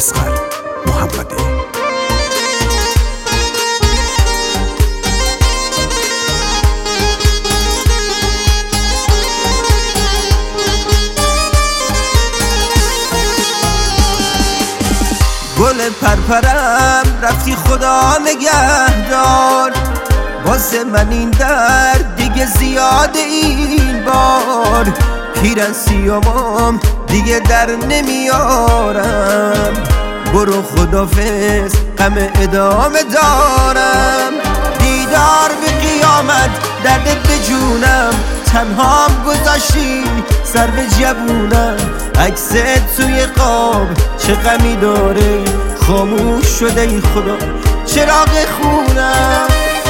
اصغر محمدی. گل پرپرم رفتی خدا نگهدار، واسه من این درد دیگه زیاده این بار. پیرن سیامم دیگه در نمیارم، برو خدافظ غم ادامه دارم. دیدار به قیامت دردت به جونم، تنهام گذاشتی سر به جبونم. عکست توی قاب چه غمی داره، خاموش شده ای خدا چراغ خونم.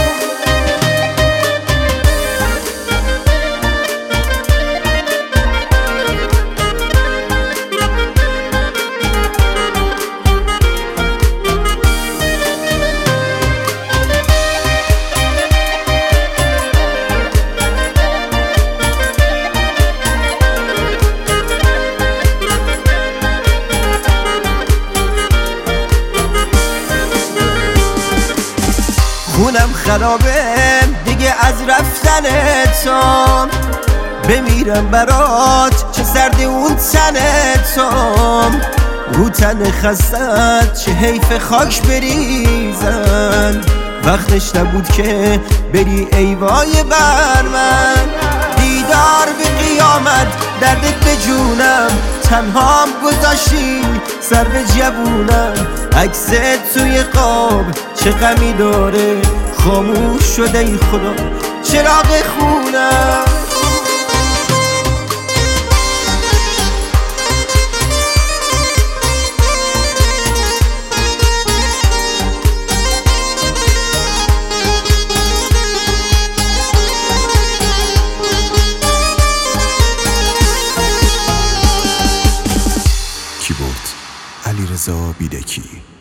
خونم خرابه دیگه از رفتن تو، بمیرم برات چه سرد اون تن تو. رو تن خستت چه حیف خاک بریزن، وقتش نبود که بری ای وای بر من. دیدار به قیامت دردت به جونم، تنهام گذاشتی سر به جبونم. عکست توی قاب چه غمی داره، خاموش شده ای خدا چراغ خونم. کیبورد علیرضا بیدکی.